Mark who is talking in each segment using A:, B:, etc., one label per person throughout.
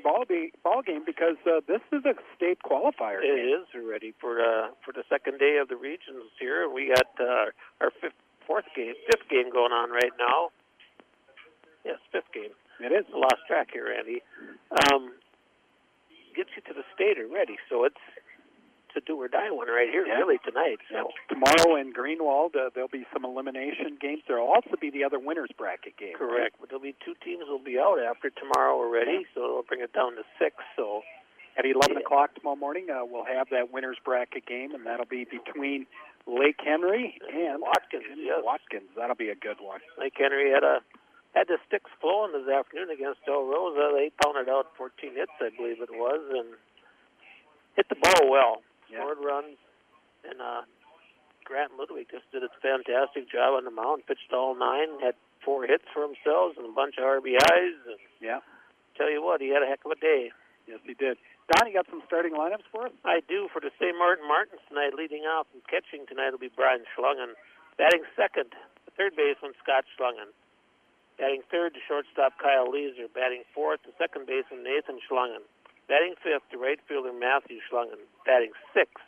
A: ball game because this is a state qualifier.
B: It is. We're ready for the second day of the regions here. We got our fifth game going on right now. Yes, fifth game.
A: It is.
B: I lost track here, Andy. Gets you to the state already, so it's a do-or-die one right here, really, tonight. So
A: tomorrow in Greenwald, there'll be some elimination games. There'll also be the other winners bracket game.
B: Correct. But there'll be two teams will be out after tomorrow already, so it'll bring it down to 6. So
A: at 11 o'clock tomorrow morning, we'll have that winners bracket game, and that'll be between Lake Henry and
B: Watkins. Yes.
A: Watkins. That'll be a good one.
B: Lake Henry had the sticks flowing this afternoon against Del Rosa. They pounded out 14 hits, I believe it was, and hit the ball well. Scored runs, and Grant Ludwig just did a fantastic job on the mound. Pitched all 9, had 4 hits for themselves and a bunch of RBIs. And tell you what, he had a heck of a day.
A: Yes, he did. Don, you got some starting lineups for us?
B: I do. For the St. Martin Martins tonight, leading off and catching tonight will be Brian Schlungen. Batting second, the third baseman, Scott Schlungen. Batting third, the shortstop, Kyle Leeser. Batting fourth, the second baseman, Nathan Schlungen. Batting fifth, the right fielder, Matthew Schlungen. Batting sixth,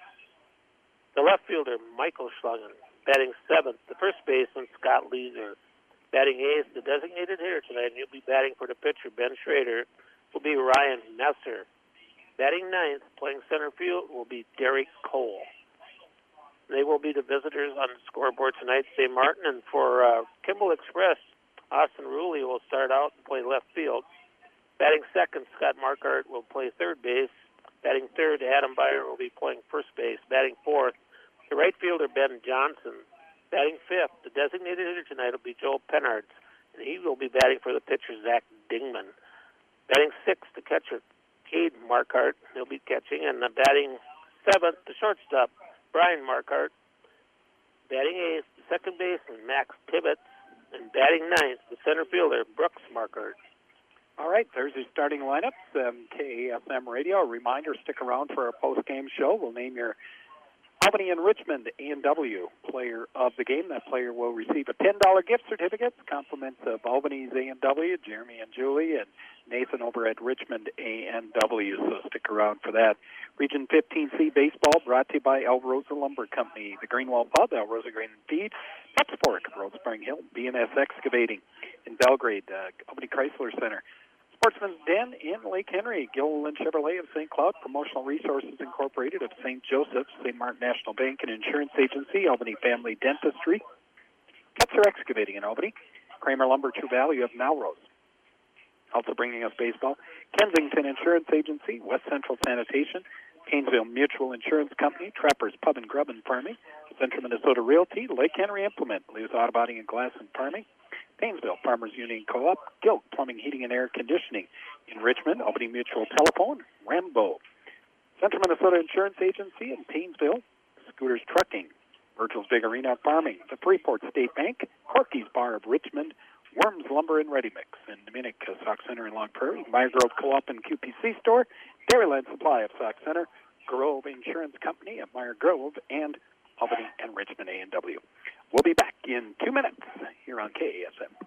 B: the left fielder, Michael Schlungen. Batting seventh, the first baseman, Scott Leeser. Batting eighth, the designated hitter tonight, and he'll be batting for the pitcher, Ben Schrader, will be Ryan Messer. Batting ninth, playing center field, will be Derek Cole. They will be the visitors on the scoreboard tonight, St. Martin. And for Kimball Express, Austin Rulli will start out and play left field. Batting second, Scott Markart will play third base. Batting third, Adam Byer will be playing first base. Batting fourth, the right fielder, Ben Johnson. Batting fifth, the designated hitter tonight will be Joel Pennards, and he will be batting for the pitcher, Zach Dingman. Batting sixth, the catcher, Cade Markart. He'll be catching. And batting seventh, the shortstop, Brian Markart. Batting eighth, the second baseman, Max Tibbetts. And batting ninth, the center fielder, Brooks Markart.
A: All right, Thursday starting lineups, KASM Radio. A reminder, stick around for our post-game show. We'll name your Albany and Richmond A&W player of the game. That player will receive a $10 gift certificate. Compliments of Albany's A&W, Jeremy and Julie, and Nathan over at Richmond A&W. So stick around for that. Region 15C Baseball brought to you by El Rosa Lumber Company, the Greenwald Pub, El Rosa Grain and Feed, Petsport, Road Spring Hill, B&S Excavating in Belgrade, Albany Chrysler Center, Sportsman's Den in Lake Henry, Gilliland Chevrolet of St. Cloud, Promotional Resources Incorporated of St. Joseph's, St. Martin National Bank and Insurance Agency, Albany Family Dentistry, Ketzer Excavating in Albany, Kramer Lumber True Value of Melrose. Also bringing us baseball, Kensington Insurance Agency, West Central Sanitation, Painesville Mutual Insurance Company, Trappers Pub and Grub and Farming, Central Minnesota Realty, Lake Henry Implement, Lee's Auto Body and Glass and Farming, Painesville Farmers Union Co-op, Gilt Plumbing, Heating, and Air Conditioning in Richmond, Albany Mutual Telephone, Rambo, Central Minnesota Insurance Agency in Painesville, Scooters Trucking, Virgil's Big Arena Farming, the Freeport State Bank, Corky's Bar of Richmond, Worms Lumber and Ready Mix in Dominica, Sauk Center in Long Prairie, Meyer Grove Co-op and QPC Store, Dairyland Supply of Sauk Center, Grove Insurance Company at Meyer Grove, and Albany and Richmond A&W. We'll be back in 2 minutes here on KASM.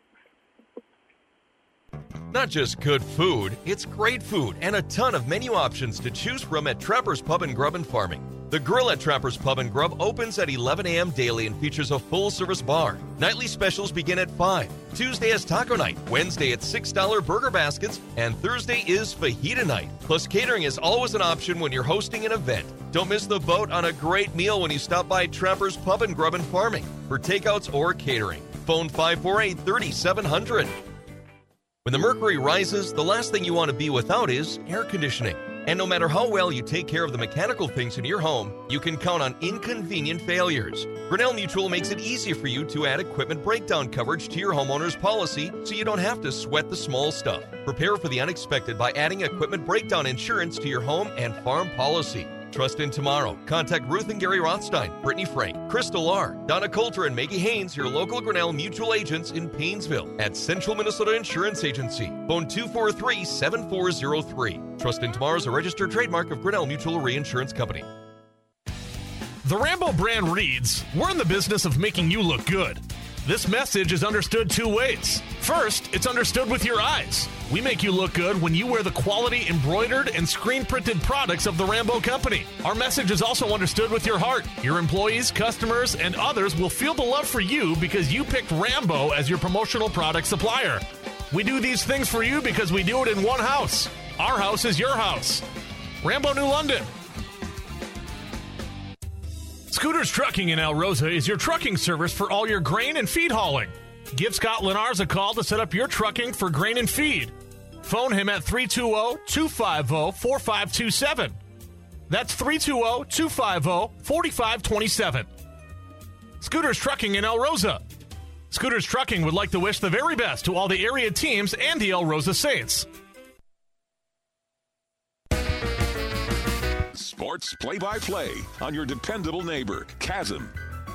C: Not just good food, it's great food and a ton of menu options to choose from at Trappers Pub and Grub and Farming. The Grill at Trappers Pub and Grub opens at 11 a.m. daily and features a full-service bar. Nightly specials begin at 5. Tuesday is taco night, Wednesday at $6 burger baskets, and Thursday is fajita night. Plus, catering is always an option when you're hosting an event. Don't miss the boat on a great meal when you stop by Trappers Pub and Grub and Farming for takeouts or catering. Phone 548-3700. When the mercury rises, the last thing you want to be without is air conditioning. And no matter how well you take care of the mechanical things in your home, you can count on inconvenient failures. Grinnell Mutual makes it easy for you to add equipment breakdown coverage to your homeowner's policy so you don't have to sweat the small stuff. Prepare for the unexpected by adding equipment breakdown insurance to your home and farm policy. Trust in tomorrow. Contact Ruth and Gary Rothstein, Brittany Frank, Crystal Lahr, Donna Coulter, and Maggie Haynes, your local Grinnell Mutual agents in Painesville at Central Minnesota Insurance Agency. Phone 243-7403. Trust in tomorrow is a registered trademark of Grinnell Mutual Reinsurance Company.
D: The Rambo brand reads, "We're in the business of making you look good." This message is understood two ways. First, it's understood with your eyes. We make you look good when you wear the quality embroidered and screen-printed products of the Rambo Company. Our message is also understood with your heart. Your employees, customers, and others will feel the love for you because you picked Rambo as your promotional product supplier. We do these things for you because we do it in one house. Our house is your house. Rambo New London. Scooters Trucking in El Rosa is your trucking service for all your grain and feed hauling. Give Scott Lenars a call to set up your trucking for grain and feed. Phone him at 320-250-4527. That's 320-250-4527. Scooters Trucking in El Rosa. Scooters Trucking would like to wish the very best to all the area teams and the El Rosa Saints.
E: Sports play-by-play on your dependable neighbor, Chasm.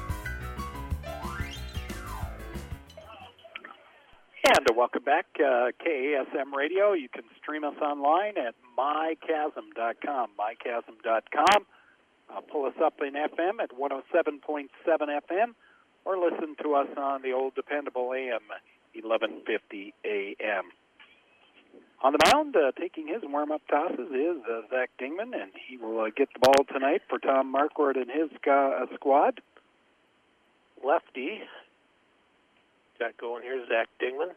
A: And welcome back, KASM Radio. You can stream us online at mychasm.com, mychasm.com. Pull us up in FM at 107.7 FM, or listen to us on the old dependable AM, 1150 AM. On the mound, taking his warm-up tosses is Zach Dingman, and he will get the ball tonight for Tom Marquardt and his squad.
B: Lefty. Got going here, Zach Dingman.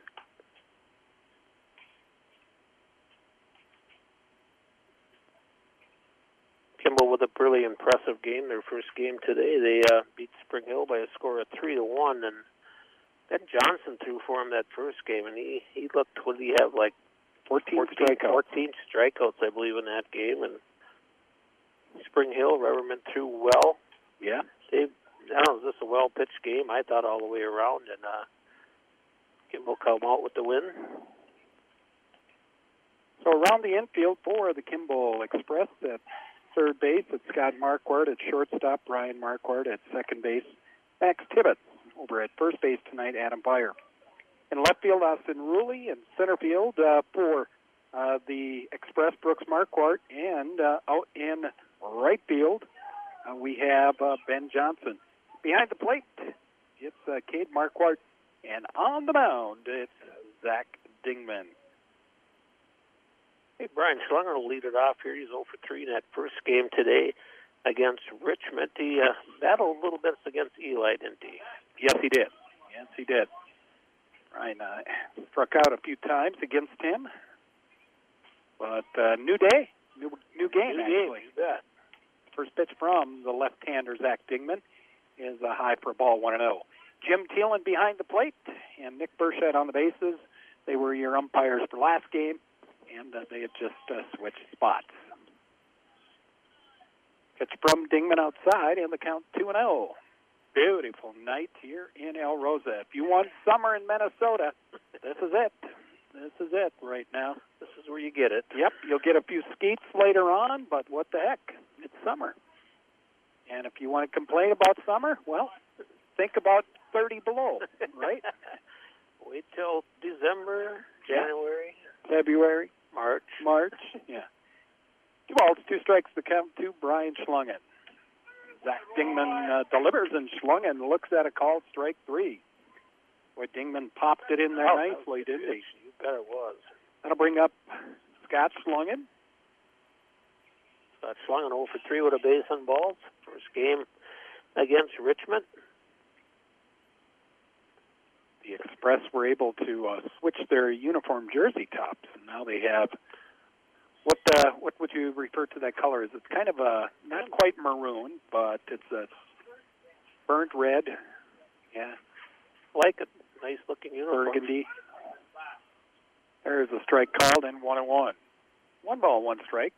B: Kimball with a really impressive game. Their first game today, they beat Spring Hill by a score of 3-1, and Ben Johnson threw for him that first game, and he looked. What did he have, like 14 strikeouts, I believe, in that game. And Spring Hill, Reverman threw well.
A: Yeah.
B: I don't know, was this a well-pitched game? I thought all the way around, and Kimball come out with the win.
A: So around the infield for the Kimball Express at third base, it's Scott Marquardt. At shortstop, Brian Marquardt. At second base, Max Tibbetts. Over at first base tonight, Adam Beyer. In left field, Austin Ruley. In center field for the Express, Brooks Marquardt. And out in right field, we have Ben Johnson. Behind the plate, it's Cade Marquardt. And on the mound, it's Zach Dingman.
B: Hey, Brian Schlunger will lead it off here. He's 0 for 3 in that first game today against Richmond. He battled a little bit against Eli, didn't he?
A: Yes, he did. Yes, he did. Ryan struck out a few times against him. But new day, new game, actually.
B: You bet.
A: First pitch from the left-hander, Zach Dingman, is a high for a ball, 1-0. Jim Thielen behind the plate and Nick Burchett on the bases. They were your umpires for last game, and they had just switched spots. Pitch from Dingman outside, and the count 2-0. Beautiful night here in El Rosa. If you want summer in Minnesota, this is it. This is it right now.
B: This is where you get it.
A: Yep, you'll get a few skeets later on, but what the heck? It's summer. And if you want to complain about summer, well, think about 30 below, right?
B: Wait till December, January,
A: February,
B: March.
A: Yeah. 2 balls, 2 strikes, the count to Brian Schlungen. Zach Dingman delivers, and Schlungen looks at a called strike 3. Boy, Dingman popped it in there nicely, didn't he?
B: You bet it was.
A: That'll bring up Scott Schlungen.
B: Scott Schlungen 0 for 3 with a base on balls. First game against Richmond.
A: The Express were able to switch their uniform jersey tops, and now they have what would you refer to that color as? It's kind of a not quite maroon, but it's a burnt red. Yeah,
B: like a nice looking uniform.
A: Burgundy. There's a strike called, and 1-1. 1 ball, 1 strike.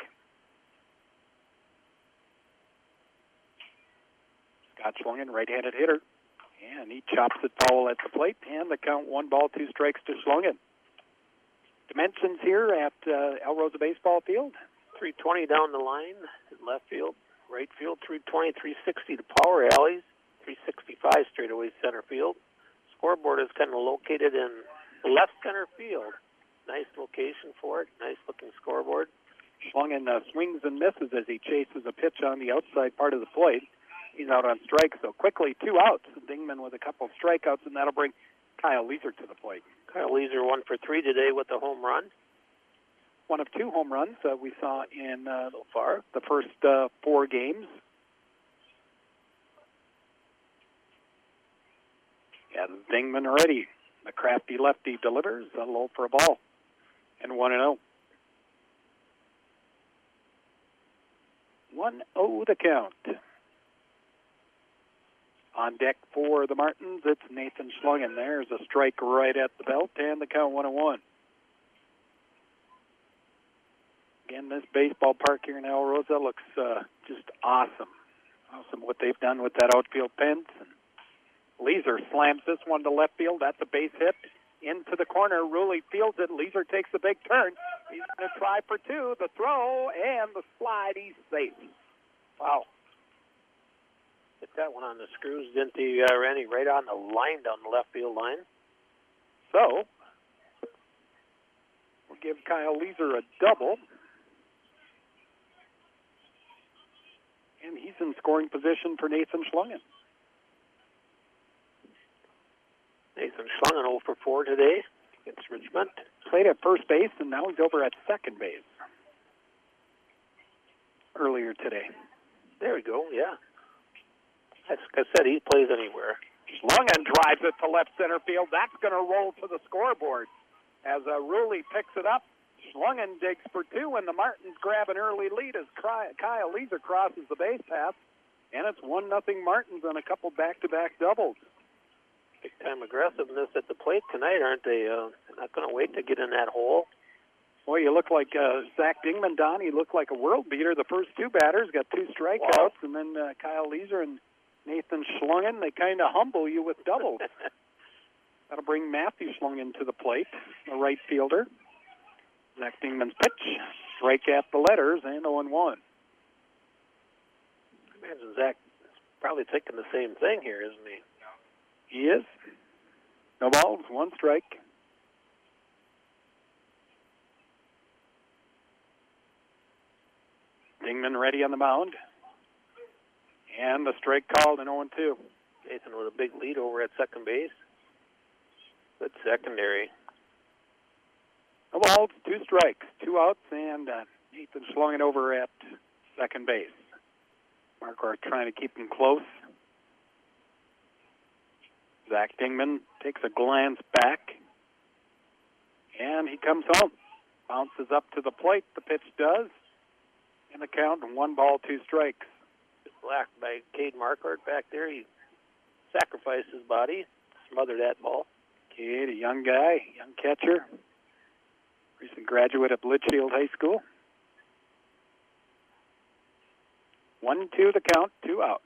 A: Scott Schlungen, right-handed hitter. And he chops it foul at the plate, and the count 1 ball, 2 strikes to Schlungen. Dimensions here at El Rosa Baseball Field.
B: 320 down the line in left field. Right field, 320, 360 to power alleys. 365 straightaway center field. Scoreboard is kind of located in left center field. Nice location for it. Nice looking scoreboard.
A: Schlungen swings and misses as he chases a pitch on the outside part of the plate. He's out on strike, so quickly 2 outs. Dingman Dingman with a couple of strikeouts, and that'll bring Kyle Leeser to the plate.
B: Kyle Leeser 1 for 3 today with a home run.
A: One of 2 home runs we saw in so far the first 4 games. Yeah, Dingman ready. The crafty lefty delivers a low for a ball, and 1-0. 1-0 the count. On deck for the Martins, it's Nathan Schlungen. There's a strike right at the belt, and the count 1-1. Again, this baseball park here in El Rosa looks just awesome. Awesome what they've done with that outfield fence. And Leeser slams this one to left field. That's a base hit into the corner. Ruley fields it. Leeser takes the big turn. He's going to try for 2. The throw and the slide. He's safe. Wow.
B: Hit that one on the screws, didn't he, Randy? Right on the line, down the left field line.
A: So, we'll give Kyle Leeser a double. And he's in scoring position for Nathan Schlungen.
B: Nathan Schlungen 0 for 4 today against Richmond.
A: Played at first base, and now he's over at second base. Earlier today.
B: There we go, yeah. As I said, he plays anywhere.
A: Schlungen drives it to left center field. That's going to roll to the scoreboard. As Ruley picks it up, Schlungen digs for 2, and the Martins grab an early lead as Kyle Leeser crosses the base path. And it's 1-0 Martins on a couple back-to-back doubles.
B: Big-time aggressiveness at the plate tonight, aren't they? They're not going to wait to get in that hole.
A: Boy, you look like Zach Dingman, Don. He looked like a world beater. The first 2 batters got 2 strikeouts, wow. And then Kyle Leeser and Nathan Schlungen, they kind of humble you with doubles. That'll bring Matthew Schlungen to the plate, the right fielder. Zach Dingman's pitch, strike at the letters, and 0-1.
B: I imagine Zach is probably thinking the same thing here, isn't he?
A: He is. No balls, 1 strike. Dingman ready on the mound. And the strike called in 0-2.
B: Nathan with a big lead over at second base. Good secondary.
A: No balls, 2 strikes, 2 outs, and Nathan Schlungen over at second base. Marquardt trying to keep him close. Zach Dingman takes a glance back, and he comes home. Bounces up to the plate, the pitch does, and the count 1 ball, 2 strikes.
B: Blacked by Cade Marquardt back there. He sacrificed his body, smothered that ball.
A: Cade, a young guy, young catcher, recent graduate of Litchfield High School. 1-2 the count, 2 outs.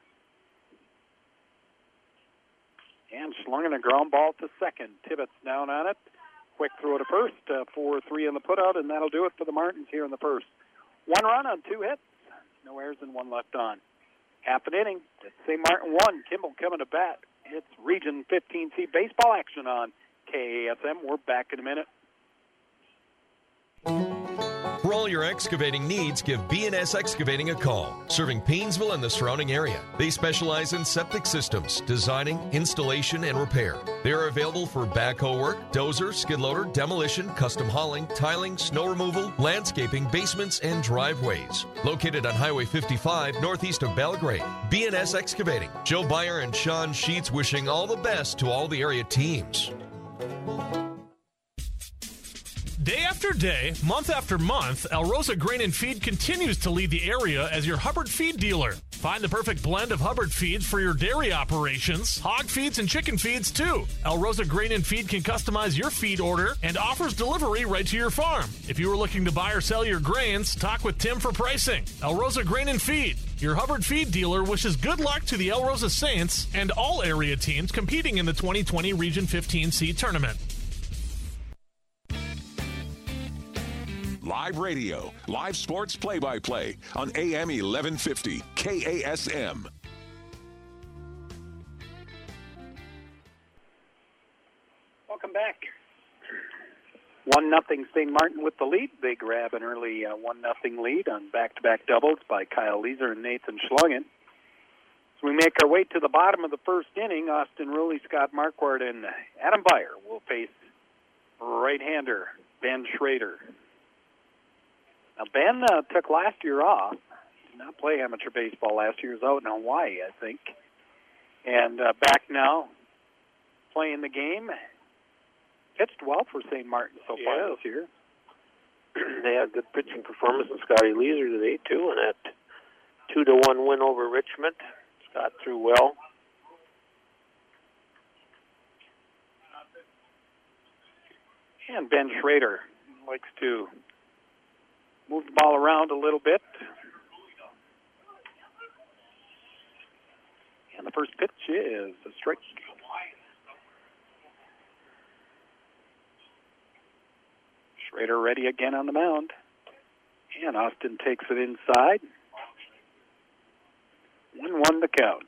A: And Schlungen a ground ball to second. Tibbetts down on it. Quick throw to first, 4-3 in the putout, and that'll do it for the Martins here in the first. 1 run on 2 hits. No errors and 1 left on. Half an inning. It's St. Martin 1. Kimball coming to bat. It's Region 15C baseball action on KASM. We're back in a minute.
C: For all your excavating needs, give B&S Excavating a call. Serving Paynesville and the surrounding area. They specialize in septic systems, designing, installation, and repair. They are available for backhoe work, dozer, skid loader, demolition, custom hauling, tiling, snow removal, landscaping, basements, and driveways. Located on Highway 55, northeast of Belgrade. B&S Excavating. Joe Byer and Sean Sheets wishing all the best to all the area teams.
D: Day after day, month after month, El Rosa Grain and Feed continues to lead the area as your Hubbard feed dealer. Find the perfect blend of Hubbard feeds for your dairy operations, hog feeds, and chicken feeds too. El Rosa Grain and Feed can customize your feed order and offers delivery right to your farm. If you are looking to buy or sell your grains, talk with Tim for pricing. El Rosa Grain and Feed, your Hubbard feed dealer, wishes good luck to the El Rosa Saints and all area teams competing in the 2020 Region 15C tournament.
E: Live radio, live sports play-by-play on AM 1150 KASM.
A: Welcome back. 1-0 St. Martin with the lead. They grab an early 1-0 lead on back-to-back doubles by Kyle Leeser and Nathan Schlungen. We make our way to the bottom of the first inning. Austin Rulli, Scott Marquardt, and Adam Beyer will face right-hander Ben Schrader. Now, Ben took last year off. Did not play amateur baseball last year. He was out in Hawaii, I think. And back now, playing the game. Pitched well for St. Martin so far this year.
B: They had good pitching performance in Scotty Leeser today, too, and that 2-1 win over Richmond. Scott threw well.
A: And Ben Schrader likes to move the ball around a little bit. And the first pitch is a strike. Schrader ready again on the mound. And Austin takes it inside. 1-1 the count.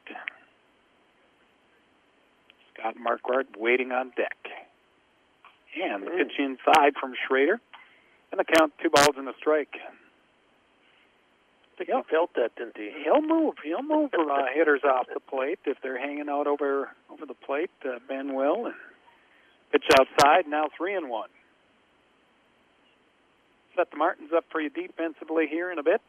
A: Scott Marquardt waiting on deck. And the pitch inside from Schrader. And the count, 2 balls and a strike.
B: I think he felt that, didn't he?
A: He'll move hitters off the plate if they're hanging out over the plate. Ben will. And pitch outside, now 3-1. Set the Martins up for you defensively here in a bit.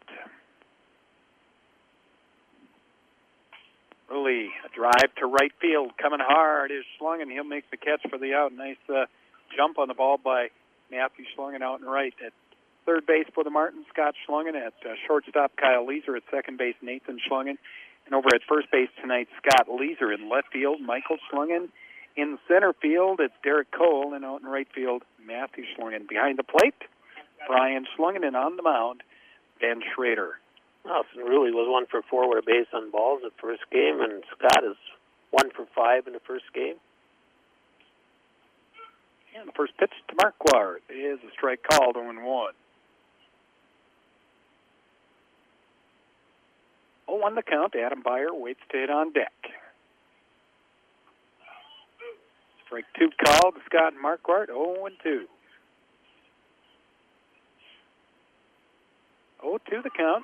A: Rulli, a drive to right field, coming hard is Schlungen. He'll make the catch for the out. Nice jump on the ball by Matthew Schlungen out and right. At third base for the Martins, Scott Schlungen. At shortstop, Kyle Leeser. At second base, Nathan Schlungen. And over at first base tonight, Scott Leeser. In left field, Michael Schlungen. In center field, it's Derek Cole. And out in right field, Matthew Schlungen. Behind the plate, Brian Schlungen. And on the mound, Ben Schrader.
B: Austin Rulli was 1 for 4 with a base on balls at first game, and Scott is 1 for 5 in the first game.
A: And the first pitch to Marquardt is a strike called, 0-1. 0-1 the count. Adam Beyer waits to hit on deck. Strike 2 called to Scott Marquardt, 0-2. 0-2 the count.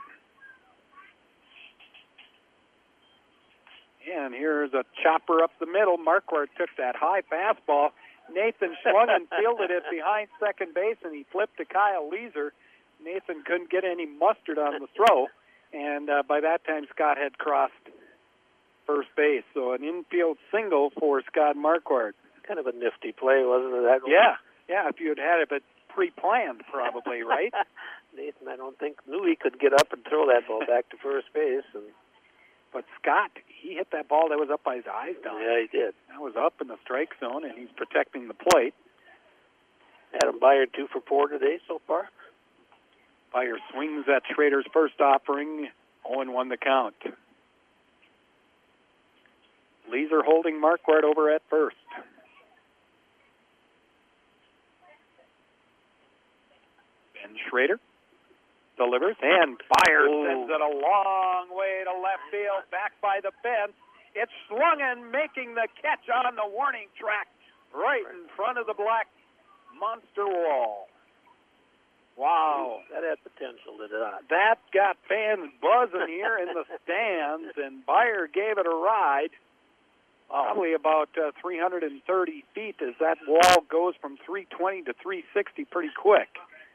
A: And here's a chopper up the middle. Marquardt took that high fastball. Nathan Schlungen fielded it behind second base, and he flipped to Kyle Leeser. Nathan couldn't get any mustard on the throw, and by that time Scott had crossed first base. So an infield single for Scott Marquardt.
B: Kind of a nifty play, wasn't it? That
A: yeah. If you had had it pre-planned, probably, right?
B: Nathan, I don't think, knew he could get up and throw that ball back to first base.
A: But Scott, he hit that ball that was up by his eyes down.
B: Yeah, he did.
A: That was up in the strike zone, and he's protecting the plate.
B: Adam Beyer 2 for 4 today so far.
A: Beyer swings at Schrader's first offering, 0-1 the count. Leeser holding Marquardt over at first. Ben Schrader delivers, and Beyer sends it a long way to left field, back by the fence. It's Schlungen making the catch on the warning track right in front of the black monster wall. Wow.
B: That had potential, did it not?
A: That got fans buzzing here in the stands, and Beyer gave it a ride, probably about 330 feet, as that wall goes from 320 to 360 pretty quick.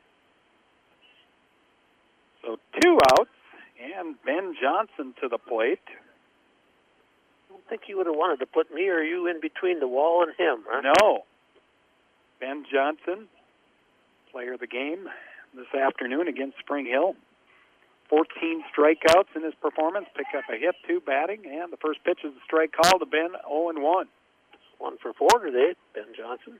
A: So 2 outs, and Ben Johnson to the plate.
B: I don't think you would have wanted to put me or you in between the wall and him, huh?
A: No. Ben Johnson, player of the game this afternoon against Spring Hill. 14 strikeouts in his performance, picked up a hit, 2 batting, and the first pitch is a strike call to Ben, 0-1.
B: 1 for 4 today, Ben Johnson.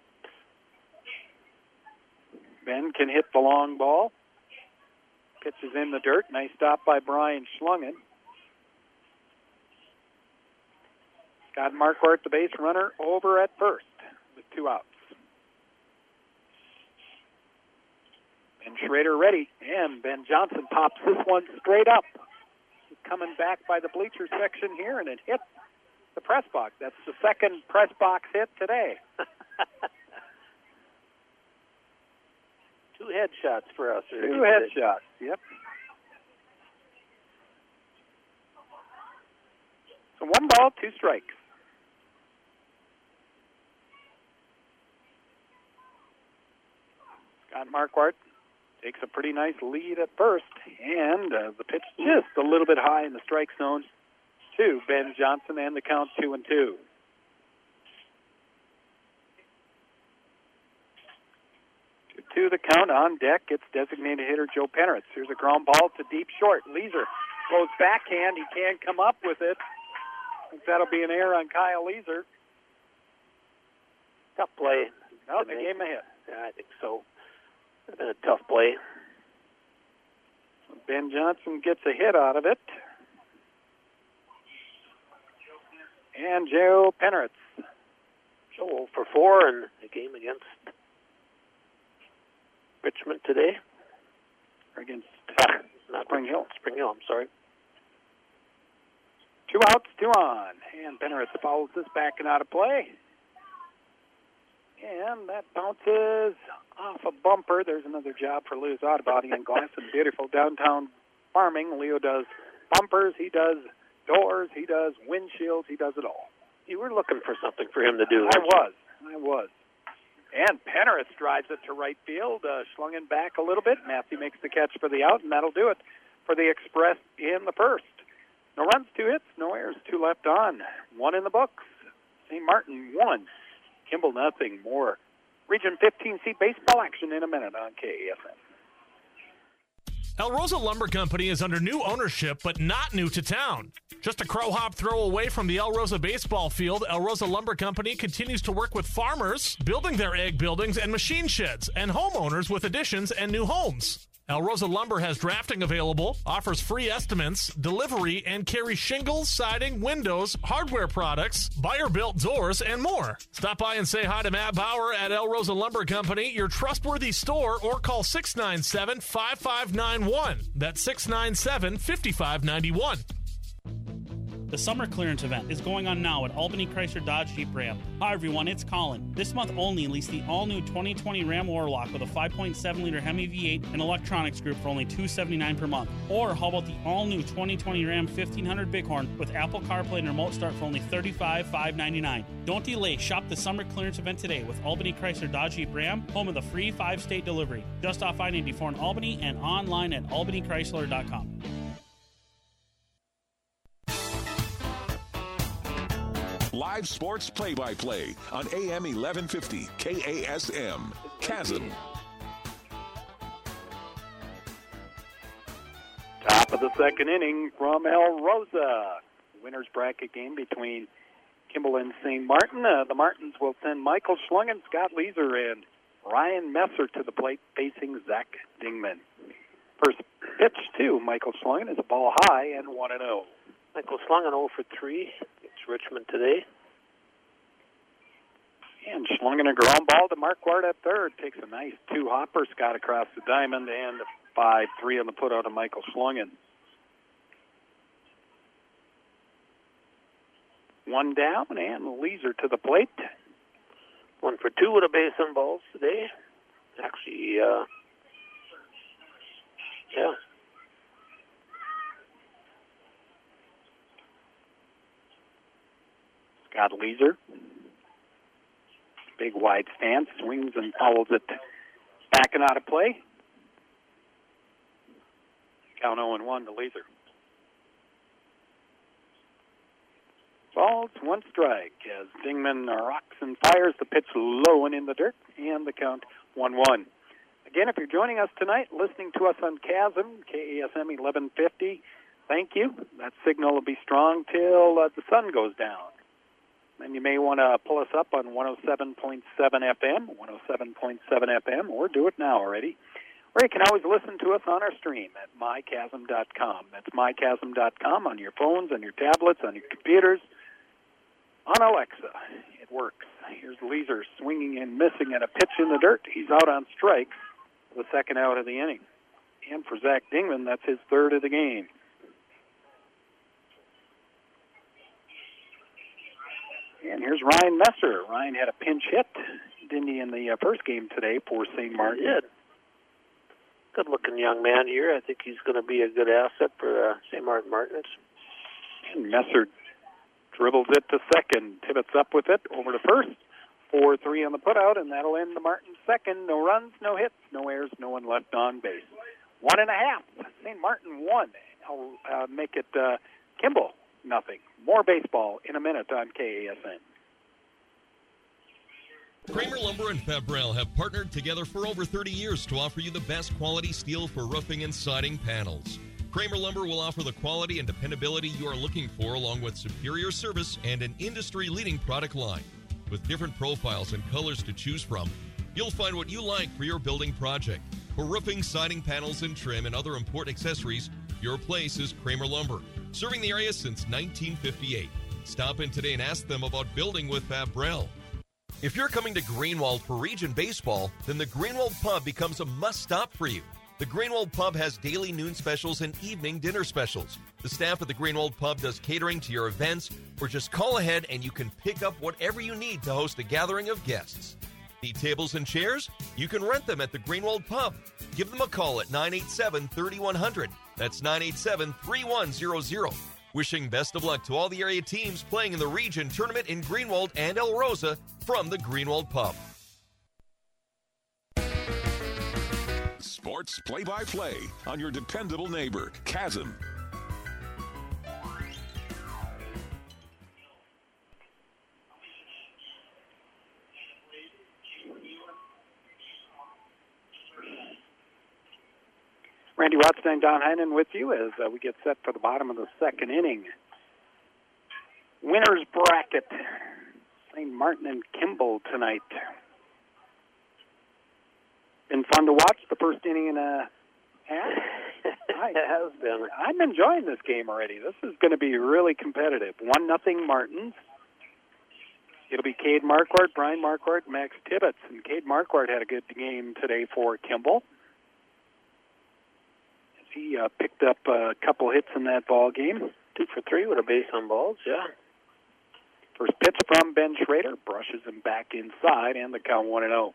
A: Ben can hit the long ball. Pitch is in the dirt. Nice stop by Brian Schlungen. Scott Marquardt, the base runner, over at first with 2 outs. Ben Schrader ready, and Ben Johnson pops this one straight up. He's coming back by the bleacher section here, and it hits the press box. That's the second press box hit today.
B: 2 headshots for us.
A: 2 headshots, yep. So 1 ball, 2 strikes. Scott Marquardt takes a pretty nice lead at first, and the pitch just a little bit high in the strike zone to Ben Johnson, and the count 2-2. 2-2 the count. On deck, it's designated hitter Joe Penrith. Here's a ground ball to deep short. Leeser goes backhand. He can't come up with it. I think that'll be an error on Kyle Leeser.
B: Tough play.
A: No, they gave him a hit.
B: Yeah, I think so. It's been a tough play.
A: Ben Johnson gets a hit out of it. And Joe Penrith.
B: Joe for 4 in the game against Richmond today.
A: Or against
B: not
A: Spring Hill.
B: Spring Hill, I'm sorry.
A: 2 outs, 2 on. And Penrith fouls this back and out of play. And that bounces off a bumper. There's another job for Leo's Auto Body and Glass in beautiful downtown Farming. Leo does bumpers, he does doors, he does windshields, he does it all.
B: You were looking for something for him to do.
A: I was. And Penrith drives it to right field, Schlungen back a little bit. Massey makes the catch for the out, and that'll do it for the Express in the first. No runs, 2 hits, no errors, 2 left on. 1 in the books. St. Martin 1. Kimball nothing. More Region 15C baseball action in a minute on KASM.
D: El Rosa Lumber Company is under new ownership, but not new to town. Just a crow hop throw away from the El Rosa baseball field, El Rosa Lumber Company continues to work with farmers, building their egg buildings and machine sheds, and homeowners with additions and new homes. El Rosa Lumber has drafting available, offers free estimates, delivery, and carries shingles, siding, windows, hardware products, buyer-built doors, and more. Stop by and say hi to Matt Bauer at El Rosa Lumber Company, your trustworthy store, or call 697-5591. That's 697-5591.
F: The summer clearance event is going on now at Albany Chrysler Dodge Jeep Ram. Hi everyone, it's Colin. This month only, lease the all-new 2020 Ram Warlock with a 5.7-liter Hemi V8 and electronics group for only $279 per month. Or how about the all-new 2020 Ram 1500 Bighorn with Apple CarPlay and remote start for only $35,599. Don't delay, shop the summer clearance event today with Albany Chrysler Dodge Jeep Ram, home of the free 5-state delivery. Just off I-94 in Albany and online at albanychrysler.com.
E: Live sports play-by-play on AM 1150 KASM. Chasm.
A: Top of the second inning from El Rosa. Winner's bracket game between Kimball and St. Martin. The Martins will send Michael Schlungen, Scott Leeser, and Ryan Messer to the plate facing Zach Dingman. First pitch to Michael Schlungen is a ball high and 1-0.
B: Michael Schlungen 0 for 3. It's Richmond today.
A: And Schlungen a ground ball to Marquardt at third. Takes a nice 2-hopper. Scott across the diamond and 5-3 on the put out of Michael Schlungen. 1 down and Leeser to the plate.
B: 1 for 2 with a base on balls today. Actually, yeah.
A: Scott Leeser. Big wide stance, swings and fouls it back and out of play. Count 0-1 to Leeser. Balls, 1 strike as Dingman rocks and fires the pitch low and in the dirt, and the count 1-1. Again, if you're joining us tonight, listening to us on KASM 1150, thank you. That signal will be strong till the sun goes down. And you may want to pull us up on 107.7 FM, 107.7 FM, or do it now already. Or you can always listen to us on our stream at mychasm.com. That's mychasm.com on your phones, on your tablets, on your computers, on Alexa. It works. Here's Leeser swinging and missing at a pitch in the dirt. He's out on strikes, the second out of the inning. And for Zach Dingman, that's his third of the game. And here's Ryan Messer. Ryan had a pinch hit, didn't he, in the first game today for St. Martin?
B: He did. Good-looking young man here. I think he's going to be a good asset for St. Martin Martins.
A: And Messer Dribbles it to second. Tibbetts up with it. Over to first. 4-3 on the putout, and that'll end the Martin second. No runs, no hits, no errors, no one left on base. 1.5. St. Martin 1. I'll make it Kimball nothing. More baseball in a minute on KASN.
C: Kramer Lumber and Fabrel have partnered together for over 30 years to offer you the best quality steel for roofing and siding panels. Kramer Lumber will offer the quality and dependability you are looking for, along with superior service and an industry-leading product line. With different profiles and colors to choose from, you'll find what you like for your building project. For roofing, siding, panels, and trim, and other important accessories, your place is Kramer Lumber, serving the area since 1958. Stop in today and ask them about building with Fabrel. If you're coming to Greenwald for region baseball, then the Greenwald Pub becomes a must-stop for you. The Greenwald Pub has daily noon specials and evening dinner specials. The staff at the Greenwald Pub does catering to your events, or just call ahead and you can pick up whatever you need to host a gathering of guests. Need tables and chairs? You can rent them at the Greenwald Pub. Give them a call at 987-3100. That's 987-3100. Wishing best of luck to all the area teams playing in the region tournament in Greenwald and El Rosa from the Greenwald Pub.
E: Sports play-by-play on your dependable neighbor, Chasm.
A: Randy Rothstein, Don Heinen with you as we get set for the bottom of the second inning. Winners bracket, St. Martin and Kimball tonight. Been fun to watch the first inning and a half.
B: It has been.
A: I'm enjoying this game already. This is going to be really competitive. 1-0 Martins. It'll be Cade Marquardt, Brian Marquardt, Max Tibbetts. And Cade Marquardt had a good game today for Kimball. He picked up a couple hits in that ball game.
B: 2 for 3 with a base on balls, yeah.
A: First pitch from Ben Schrader, brushes him back inside, and the count 1-0.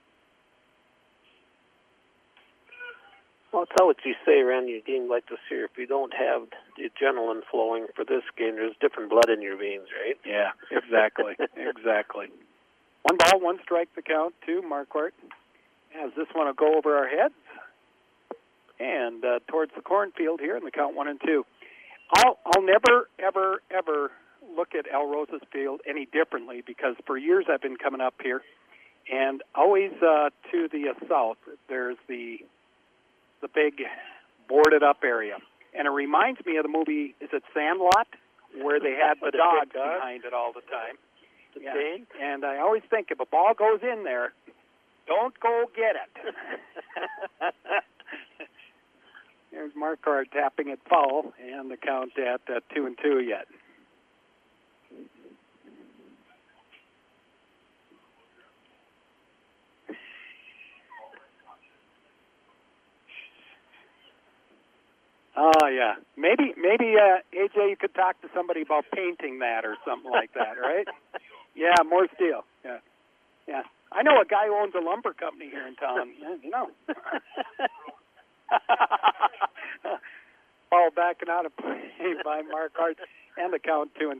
B: Well, it's how what you say around your game like this here. If you don't have the adrenaline flowing for this game, there's different blood in your veins, right?
A: Yeah, exactly. Exactly. 1 ball, 1 strike, the count to Marquardt. As this one will go over our heads and towards the cornfield here in the count 1-2. I'll never, ever, ever look at El Rosa's field any differently because for years I've been coming up here, and always to the south there's the big boarded-up area. And it reminds me of the movie, is it Sandlot, where they had the dogs behind it all the time.
B: Yeah.
A: And I always think if a ball goes in there, don't go get it. There's Marquardt tapping it foul, and the count at 2-2 yet. Oh, yeah. Maybe AJ, you could talk to somebody about painting that or something like that, right? Yeah, more steel. Yeah. I know a guy who owns a lumber company here in town. You know. Ball backing out of play by Marquardt, and the count 2-2.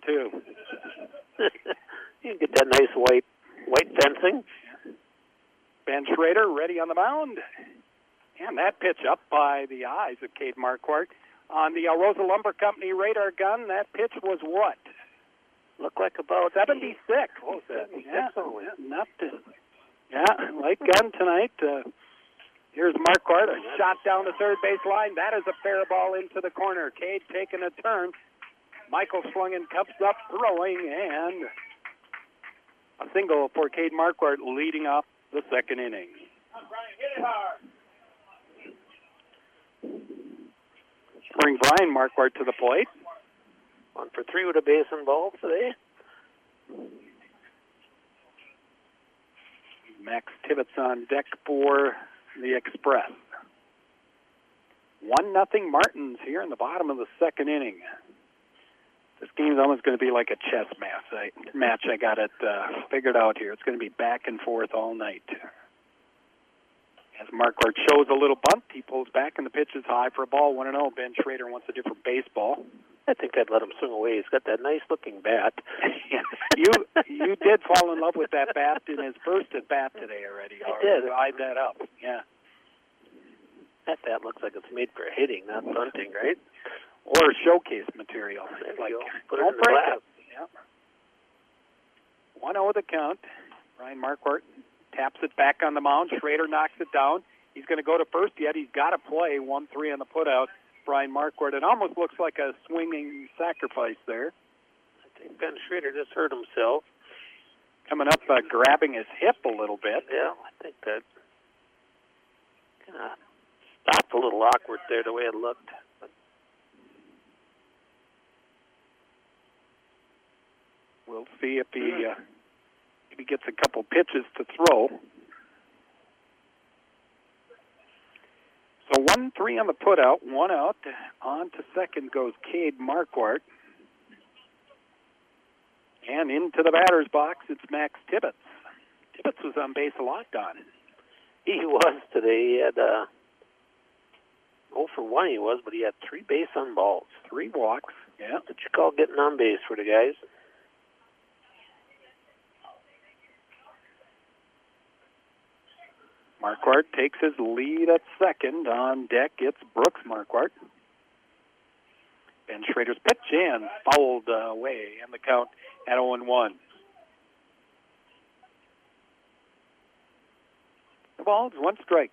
B: You get that nice white fencing.
A: Ben Schrader ready on the mound. And that pitch up by the eyes of Cade Marquardt. On the El Rosa Lumber Company radar gun, that pitch was what?
B: Looked like about
A: 76. What was that?
B: 76
A: light gun tonight. Here's Marquardt, a shot down the third base line. That is a fair ball into the corner. Cade taking a turn. Michael Schlungen comes up throwing, and a single for Cade Marquardt leading off the second inning. Bring Brian Marquardt to the plate.
B: 1 for 3 with a base on balls today.
A: Max Tibbetts on deck for the Express. 1-0 Martins here in the bottom of the second inning. This game's almost going to be like a chess match. I got it figured out here. It's going to be back and forth all night. As Marquardt shows a little bunt, he pulls back, and the pitch is high for a ball. 1-0. Ben Schrader wants a different baseball.
B: I think I'd let him swing away. He's got that nice-looking bat.
A: You did fall in love with that bat in his first at bat today already.
B: I did.
A: Eyed that up, yeah.
B: That bat looks like it's made for hitting, not bunting, right?
A: Or showcase material.
B: There you
A: Like,
B: go. Put it in
A: don't
B: the
A: break
B: glass.
A: it. Yeah. 1-0 the count. Brian Marquardt taps it back on the mound. Schrader knocks it down. He's going to go to first, yet he's got to play 1-3 on the putout. Brian Marquardt. It almost looks like a swinging sacrifice there.
B: I think Ben Schrader just hurt himself.
A: Coming up, grabbing his hip a little bit.
B: Yeah, I think that kind of stopped a little awkward there, the way it looked. But
A: we'll see if he gets a couple pitches to throw. So 1-3 on the putout, 1 out. On to second goes Cade Marquardt. And into the batter's box, it's Max Tibbetts. Tibbetts was on base a lot, Don.
B: he was today. He had 0 for 1 he was, but he had 3 base on balls.
A: 3 walks. Yeah.
B: What you call getting on base for the guys?
A: Marquardt takes his lead at second. On deck, it's Brooks Marquardt. Ben Schrader's pitch and fouled away, and the count at 0-1. The ball is 1 strike.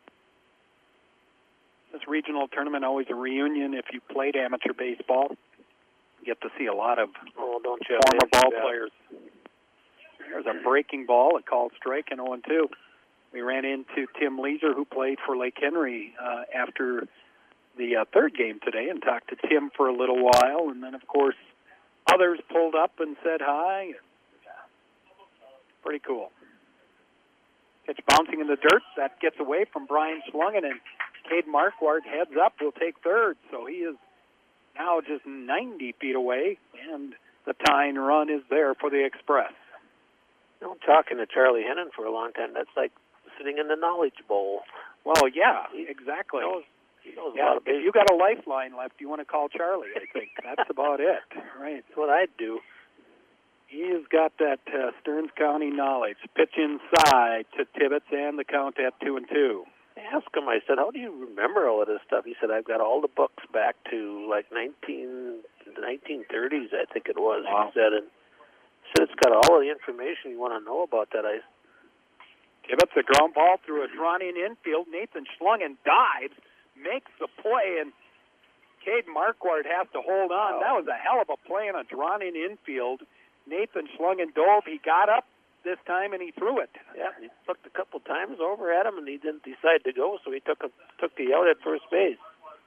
A: This regional tournament always a reunion. If you played amateur baseball, you get to see a lot of
B: don't you
A: former ball players. There's a breaking ball, a called strike, and 0-2. We ran into Tim Leeser, who played for Lake Henry after the third game today, and talked to Tim for a little while. And then, of course, others pulled up and said hi. Pretty cool. Pitch bouncing in the dirt. That gets away from Brian Schlungen, and Cade Marquardt heads up, will take third. So he is now just 90 feet away, and the tying run is there for the Express.
B: You know, talking to Charlie Hennon for a long time, that's like sitting in the Knowledge Bowl.
A: Well, yeah, exactly.
B: He knows
A: Yeah,
B: about
A: if you got a lifeline left, you want to call Charlie, I think. That's about it. Right.
B: That's what I'd do.
A: He's got that Stearns County knowledge. Pitch inside to Tibbetts, and the count at 2-2.
B: I asked him, I said, how do you remember all of this stuff? He said, I've got all the books back to like 1930s, I think it was.
A: Wow.
B: He said, and it's got all of the information you want to know about that.
A: Tibbetts, a ground ball through a drawn-in infield. Nathan Schlungen dives, makes the play, and Cade Marquardt has to hold on.
B: Wow.
A: That was a hell of a play on a drawn-in infield. Nathan Schlungen dove. He got up this time, and he threw it.
B: Yeah, he looked a couple times over at him, and he didn't decide to go, so he took the out at first base.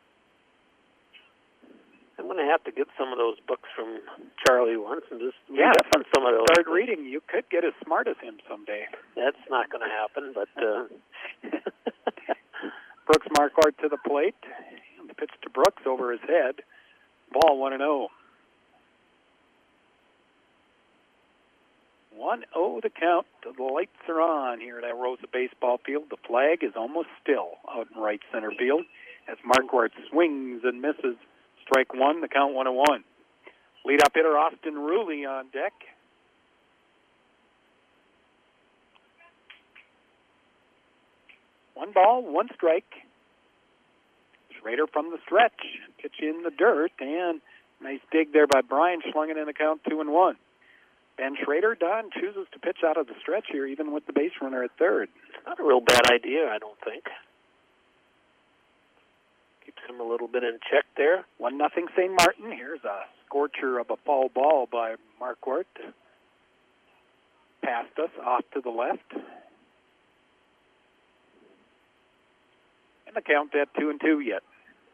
B: I'm going to have to get some of those books from Charlie once and just read up on some of those.
A: Start reading. You could get as smart as him someday.
B: That's not going to happen, but...
A: Brooks Marquardt to the plate. And the pitch to Brooks over his head. Ball 1-0. 1-0 the count. The lights are on here at Rosa Baseball Field. The flag is almost still out in right center field as Marquardt swings and misses. Strike 1, the count 1-1. Lead-up hitter Austin Ruley on deck. One ball, 1 strike. Schrader from the stretch. Pitch in the dirt, and nice dig there by Brian Schlungen in the count 2-1. Ben Schrader, Don, chooses to pitch out of the stretch here, even with the base runner at third.
B: It's not a real bad idea, I don't think. Keeps him a little bit in check there.
A: 1-0 St. Martin. Here's a scorcher of a foul ball by Marquardt. Past us, off to the left. And the count at 2-2 yet.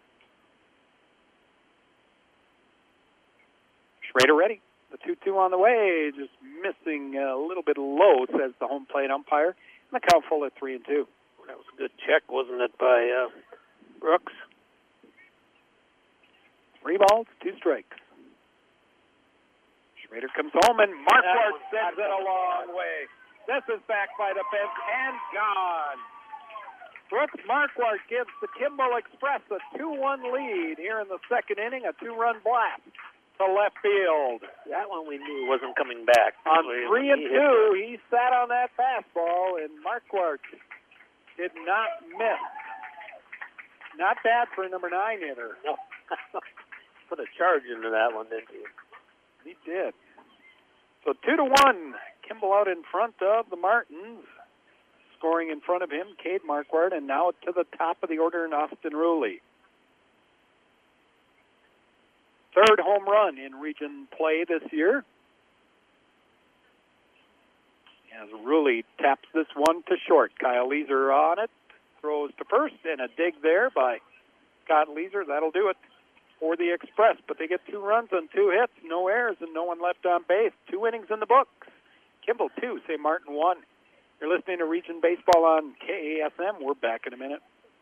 A: Schrader ready. The 2-2 on the way, just missing a little bit low, says the home plate umpire. And the count full at 3-2.
B: That was a good check, wasn't it, by Brooks?
A: 3 balls, 2 strikes. Schrader comes home, and Marquardt sends it a long way. This is back by the fence and gone. Brooks Marquardt gives the Kimball Express a 2-1 lead here in the second inning, a 2-run blast to left field.
B: That one we knew wasn't coming back.
A: On 3-2, he sat on that fastball, and Marquardt did not miss. Not bad for a number 9 hitter.
B: No. Put a charge into that one, didn't he?
A: He did. So 2-1, Kimball out in front of the Martins. Scoring in front of him, Cade Marquardt, and now to the top of the order in Austin Ruley. Third home run in region play this year. As Ruley taps this one to short. Kyle Leeser on it, throws to first, and a dig there by Scott Leeser. That'll do it for the Express, but they get 2 runs on 2 hits, no errors, and no one left on base. 2 innings in the books. Kimball 2, St. Martin 1. You're listening to Region Baseball on KASM. We're back in a minute.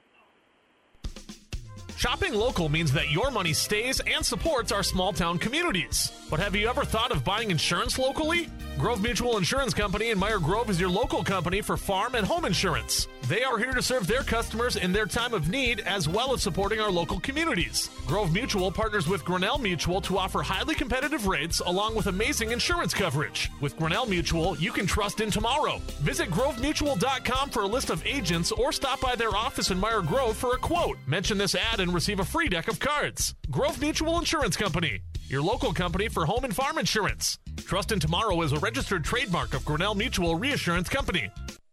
D: Shopping local means that your money stays and supports our small town communities. But have you ever thought of buying insurance locally? Grove Mutual Insurance Company in Meyer Grove is your local company for farm and home insurance. They are here to serve their customers in their time of need, as well as supporting our local communities. Grove Mutual partners with Grinnell Mutual to offer highly competitive rates along with amazing insurance coverage. With Grinnell Mutual, you can trust in tomorrow. Visit grovemutual.com for a list of agents or stop by their office in Meyer Grove for a quote. Mention this ad and receive a free deck of cards. Grove Mutual Insurance Company, your local company for home and farm insurance. Trust in Tomorrow is a registered trademark of Grinnell Mutual Reassurance Company.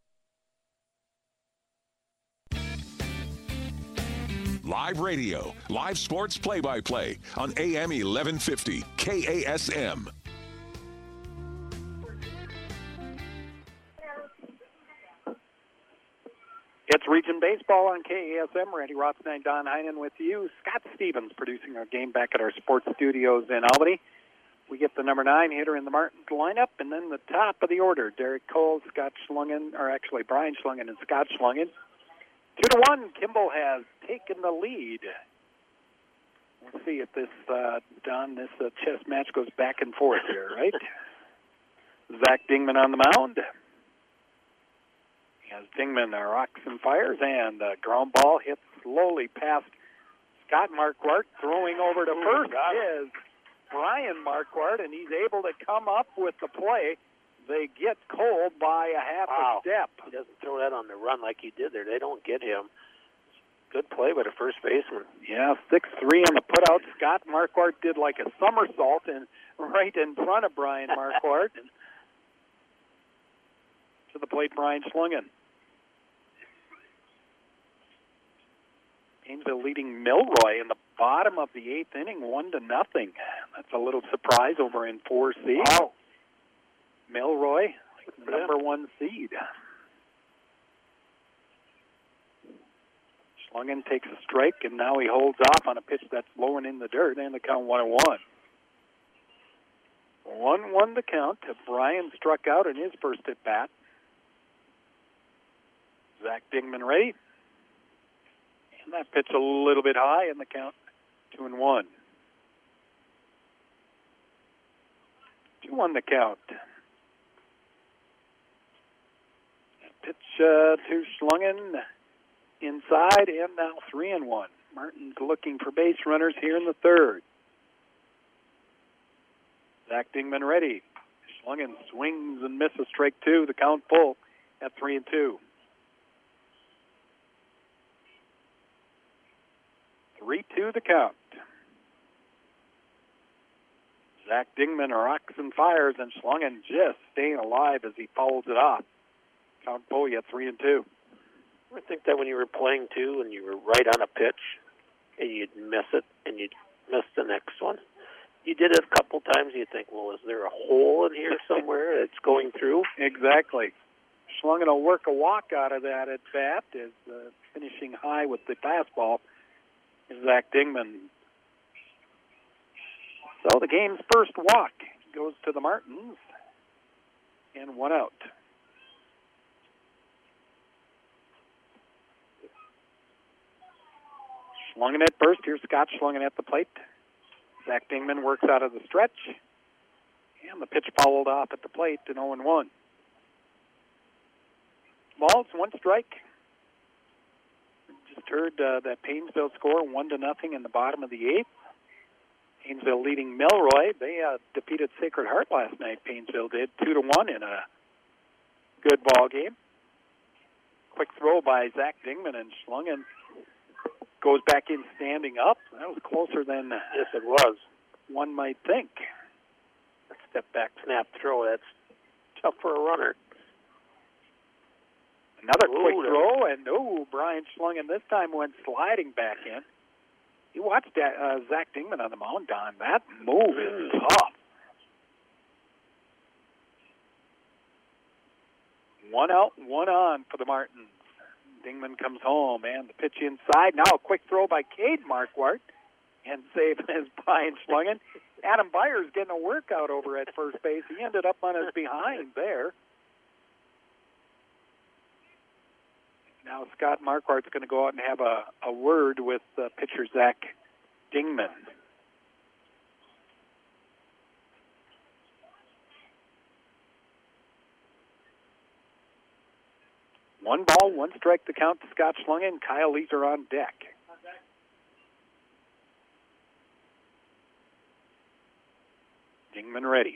E: Live radio, live sports play-by-play on AM 1150 KASM.
A: It's Region Baseball on KASM. Randy Rothstein, Don Heinen with you. Scott Stevens producing our game back at our sports studios in Albany. We get the number 9 hitter in the Martins lineup, and then the top of the order, Derek Cole, Scott Schlungen, or actually Brian Schlungen and Scott Schlungen. 2-1, Kimball has taken the lead. Let's see if this, Don, this chess match goes back and forth here, right? Zach Dingman on the mound. As Dingman rocks and fires, and the ground ball hits slowly past Scott Marquardt. Throwing over to first is Brian Marquardt, and he's able to come up with the play. They get Cole by a half a step.
B: He doesn't throw that on the run like he did there. They don't get him. Good play by the first baseman.
A: Yeah, 6-3 on the putout. Scott Marquardt did like a somersault and right in front of Brian Marquardt. To the plate, Brian Schlungen. Painesville leading Milroy in the bottom of the 8th inning, 1-0. That's a little surprise over in 4C.
B: Wow.
A: Milroy, number 1 seed. Schlungen takes a strike, and now he holds off on a pitch that's low and in the dirt, and the count 1-1. 1-1 the count. Brian struck out in his first at bat. Zach Dingman ready. And that pitch a little bit high, and the count 2-1. 2-1 the count. Pitch to Schlungen inside, and now 3-1. Martin's looking for base runners here in the third. Zach Dingman ready. Schlungen swings and misses, strike 2. The count full at 3-2. 3-2 the count. Zach Dingman rocks and fires, and Schlungen just staying alive as he fouls it off. Count full at 3-2.
B: I think that when you were playing too, and you were right on a pitch, and you'd miss it, and you'd miss the next one. You did it a couple times, you think, well, is there a hole in here somewhere that's going through?
A: Exactly. Schlungen will work a walk out of that at bat, is finishing high with the fastball. Zach Dingman. So the game's first walk goes to the Martins, and 1 out. Schlungen at first. Here's Scott Schlungen at the plate. Zach Dingman works out of the stretch, and the pitch fouled off at the plate, and 0-1. Balls, 1 strike. just heard that Paynesville score 1-0 in the bottom of the 8th. Paynesville leading Milroy. They defeated Sacred Heart last night. Paynesville did 2-1 in a good ball game. Quick throw by Zach Dingman, and Schlungen goes back in standing up. That was closer than
B: Yes, it was.
A: one might think.
B: A step back snap throw. That's tough for a runner.
A: Another quick throw, and Brian Schlungen this time went sliding back in. You watched Zach Dingman on the mound, Don. That move is tough. 1 out, 1 on for the Martins. Dingman comes home, and the pitch inside. Now a quick throw by Cade Marquardt, and save is Brian Schlungen. Adam Byers getting a workout over at first base. He ended up on his behind there. Now Scott Marquardt's going to go out and have a word with pitcher Zach Dingman. One ball, 1 strike to count to Scott Schlungen. Kyle Leeser on deck. Dingman ready.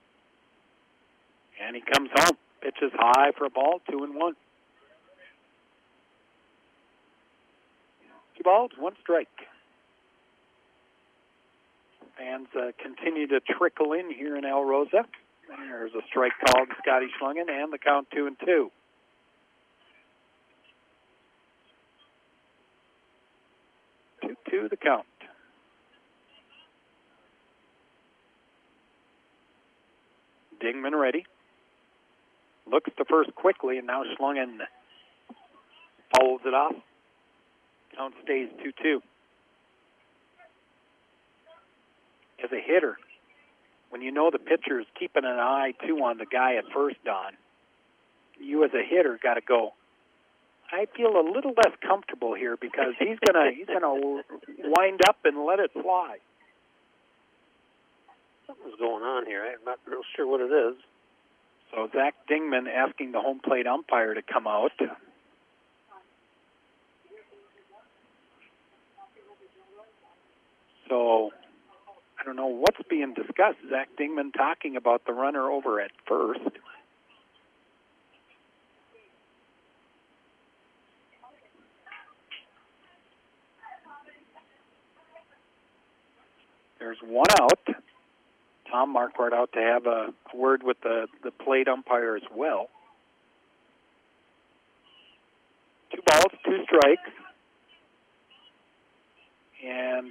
A: And he comes home. Pitches high for a ball, 2-1. 2 balls, 1 strike. Fans continue to trickle in here in El Rosa. There's a strike called to Scotty Schlungen, and the count 2-2. 2-2 the count. Dingman ready. Looks to first quickly, and now Schlungen fouls it off. Count stays 2-2. As a hitter, when you know the pitcher is keeping an eye, too, on the guy at first, Don, you as a hitter got to go, I feel a little less comfortable here because he's gonna wind up and let it fly.
B: Something's going on here. I'm not real sure what it is.
A: So Zach Dingman asking the home plate umpire to come out. So I don't know what's being discussed. Zach Dingman talking about the runner over at first. There's 1 out. Tom Marquardt out to have a word with the plate umpire as well. 2 balls, 2 strikes. And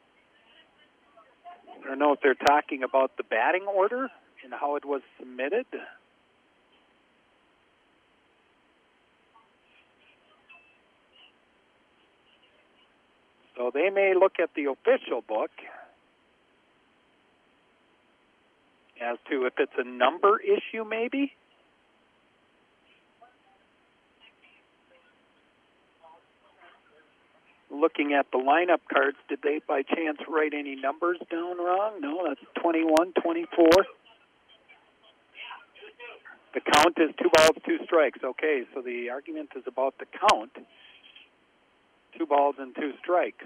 A: I don't know if they're talking about the batting order and how it was submitted. So they may look at the official book as to if it's a number issue, maybe. Looking at the lineup cards, did they by chance write any numbers down wrong? No, that's 21, 24. The count is 2 balls, 2 strikes. Okay, so the argument is about the count. 2 balls and 2 strikes.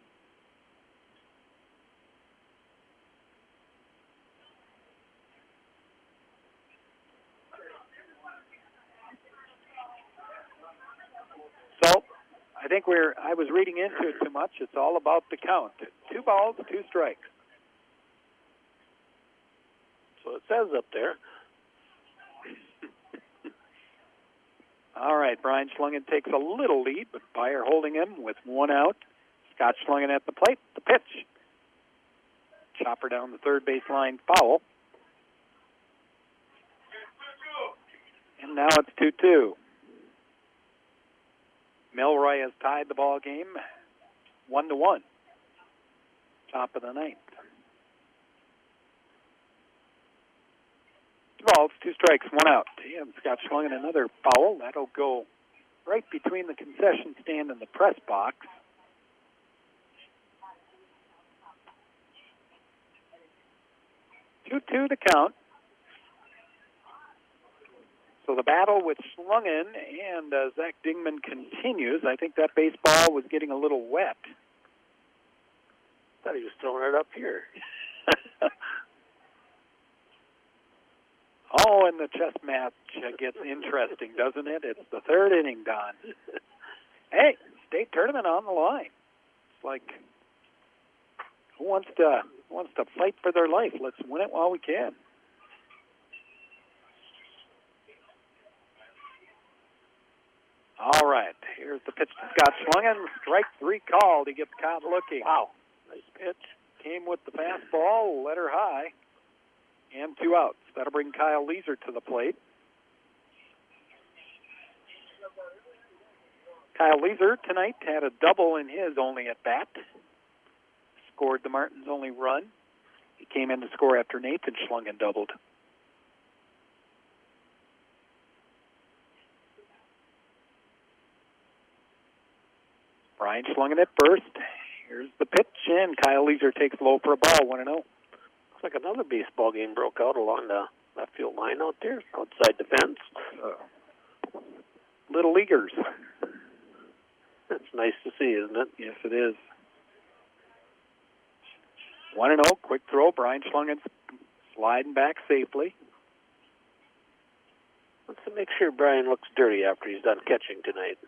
A: So I think I was reading into it too much. It's all about the count. 2 balls, 2 strikes.
B: So it says up there.
A: All right, Brian Schlungen takes a little lead, but Byer holding him with 1 out. Scott Schlungen at the plate. The pitch. Chopper down the third baseline, foul. And now it's 2-2. Milroy has tied the ball game 1-1. Top of the 9th. 2 balls, 2 strikes, 1 out. And Scott Schlungen another foul. That'll go right between the concession stand and the press box. Two the count. So the battle with Schlungen and Zach Dingman continues. I think that baseball was getting a little wet.
B: Thought he was throwing it up here.
A: Oh, and the chess match gets interesting, doesn't it? It's the third inning, Don. Hey, state tournament on the line. It's like, who wants to fight for their life? Let's win it while we can. All right, here's the pitch to Scott Schlungen. Strike 3 called. He gets caught looking.
B: Wow, nice pitch.
A: Came with the fastball, let her high, and 2 outs. That'll bring Kyle Leeser to the plate. Kyle Leeser tonight had a double in his only at bat. Scored the Martins' only run. He came in to score after Nathan Schlungen doubled. Brian Schlungen at first. Here's the pitch, and Kyle Leeser takes low for a ball, 1-0.
B: Looks like another baseball game broke out along the left field line out there, outside the fence.
A: Little leaguers.
B: That's nice to see, isn't it?
A: Yes, it is. 1-0, quick throw. Brian Schlungen sliding back safely.
B: Let's make sure Brian looks dirty after he's done catching tonight.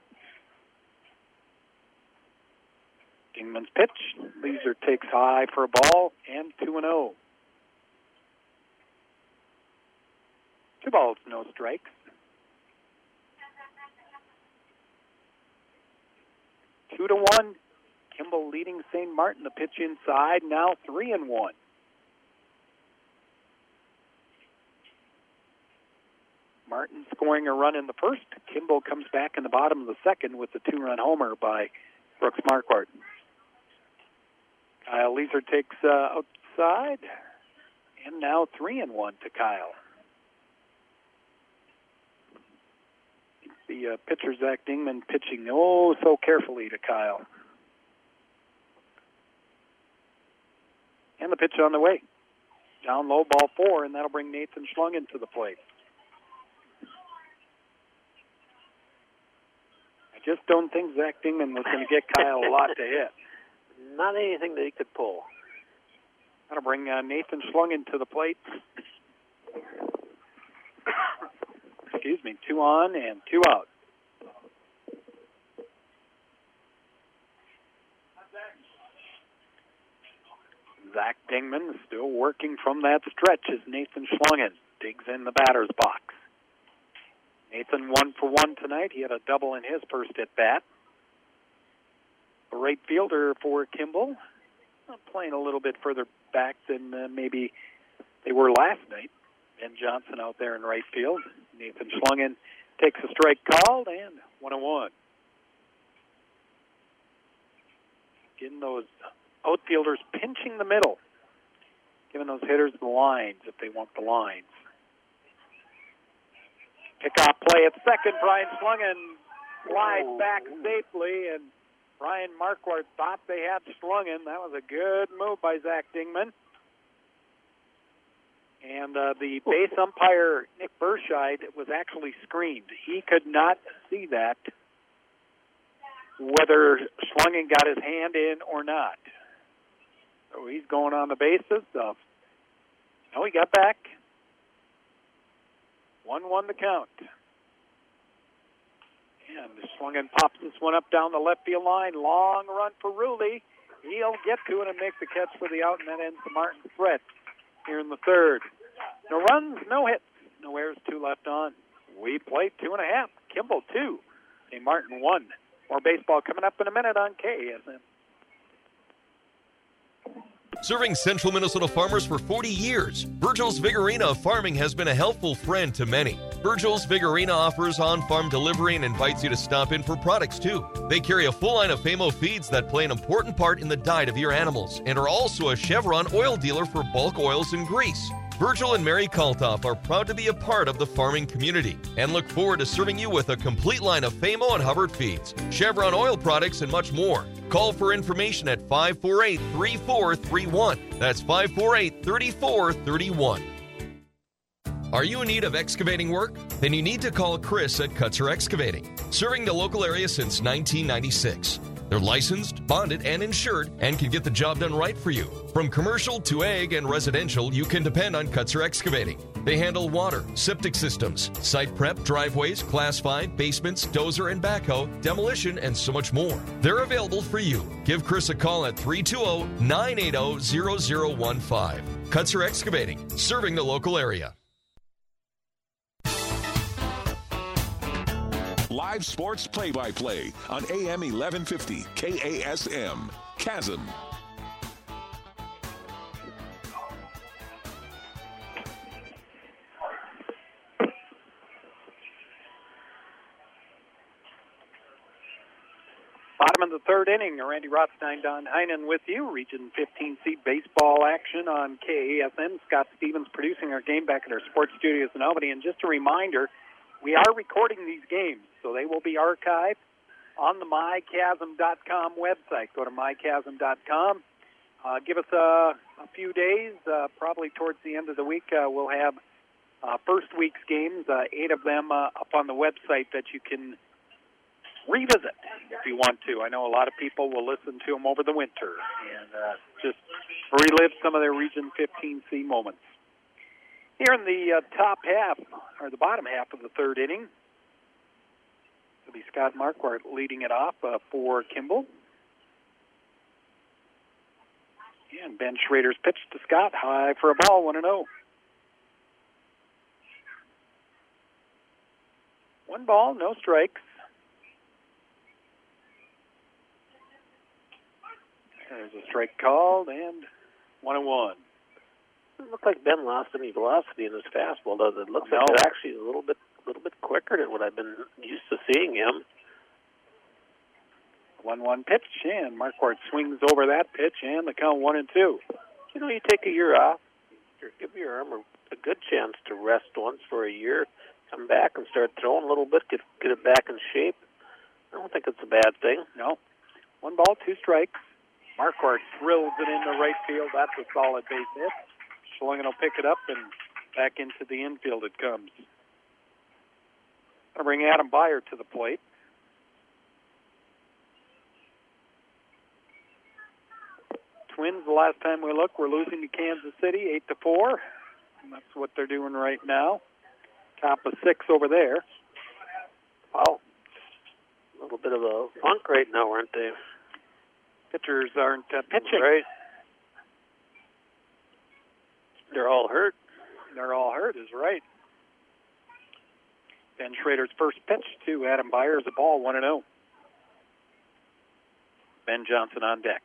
A: Dingman's pitch. Leeser takes high for a ball, and 2-0. 2 balls, no strikes. 2-1. Kimball leading St. Martin. The pitch inside, now 3-1. Martin scoring a run in the first. Kimball comes back in the bottom of the second with the 2-run homer by Brooks Marquardt. Kyle Leeser takes outside, and now 3-1 to Kyle. The pitcher, Zach Dingman, pitching so carefully to Kyle. And the pitch on the way. Down low, ball 4, and that'll bring Nathan Schlungen to the plate. I just don't think Zach Dingman was going to get Kyle a lot to hit.
B: Not anything that he could pull.
A: That'll bring Nathan Schlungen to the plate. Excuse me, 2 on and 2 out. Zach Dingman is still working from that stretch as Nathan Schlungen digs in the batter's box. Nathan 1 for 1 tonight. He had a double in his first at bat. The right fielder for Kimball, playing a little bit further back than maybe they were last night. Ben Johnson out there in right field. Nathan Schlungen takes a strike called, and 1-1. Getting those outfielders pinching the middle, giving those hitters the lines if they want the lines. Pick-off play at second. Brian Schlungen slides back safely, and Brian Marquardt thought they had Schlungen. That was a good move by Zach Dingman. And the base umpire, Nick Burscheid, was actually screened. He could not see that, whether Schlungen got his hand in or not. So he's going on the basis of, no, he got back. 1-1 the count. And Schlungen pops this one up down the left field line. Long run for Rulli. He'll get to it and make the catch for the out, and that ends the Martin threat here in the third. No runs, no hits, no errors, 2 left on. We played 2.5. Kimball 2. St. Martin 1. More baseball coming up in a minute on KASM.
C: Serving central Minnesota farmers for 40 years, Virgil's Vigorina Farming has been a helpful friend to many. Virgil's Vigorina offers on-farm delivery and invites you to stop in for products too. They carry a full line of Famo feeds that play an important part in the diet of your animals and are also a Chevron oil dealer for bulk oils and grease. Virgil and Mary Kaltoff are proud to be a part of the farming community and look forward to serving you with a complete line of Famo and Hubbard feeds, Chevron oil products, and much more. Call for information at 548-3431. That's 548-3431. Are you in need of excavating work? Then you need to call Chris at Kutzer Excavating, serving the local area since 1996. They're licensed, bonded, and insured and can get the job done right for you. From commercial to ag and residential, you can depend on Kutzer Excavating. They handle water, septic systems, site prep, driveways, Class 5, basements, dozer and backhoe, demolition, and so much more. They're available for you. Give Chris a call at 320-980-0015. Kutzer Excavating, serving the local area.
E: Live sports play-by-play on AM 1150 KASM. Chasm.
A: Bottom of the third inning, Randy Rothstein, Don Heinen with you. Region 15 seed baseball action on KASM. Scott Stevens producing our game back at our sports studios in Albany. And just a reminder, we are recording these games, so they will be archived on the mychasm.com website. Go to mychasm.com. Give us a few days, probably towards the end of the week. We'll have first week's games, 8 of them up on the website that you can revisit if you want to. I know a lot of people will listen to them over the winter and just relive some of their Region 15C moments. Here in the top half, or the bottom half of the third inning, it'll be Scott Marquardt leading it off for Kimball. And Ben Schrader's pitch to Scott, high for a ball, 1-0. 1 ball, no strikes. There's a strike called, and 1-1.
B: Doesn't look like Ben lost any velocity in his fastball, does it? Looks like it's actually a little bit quicker than what I've been used to seeing him.
A: 1-1 pitch, and Marquardt swings over that pitch, and the count 1-2.
B: You know, you take a year off, give your arm a good chance to rest once for a year, come back and start throwing a little bit, get it back in shape. I don't think it's a bad thing.
A: No. 1 ball, 2 strikes. Marquardt drills it into right field. That's a solid base hit. Schlangen will pick it up, and back into the infield it comes. Going to bring Adam Beyer to the plate. Twins, the last time we looked, were losing to Kansas City 8-4. And that's what they're doing right now. Top of 6 over there.
B: Wow. A little bit of a funk right now, aren't they?
A: Pitchers aren't pitching.
B: Right. They're all hurt.
A: They're all hurt, is right. Ben Schrader's first pitch to Adam Beyer is a ball, 1-0. Ben Johnson on deck.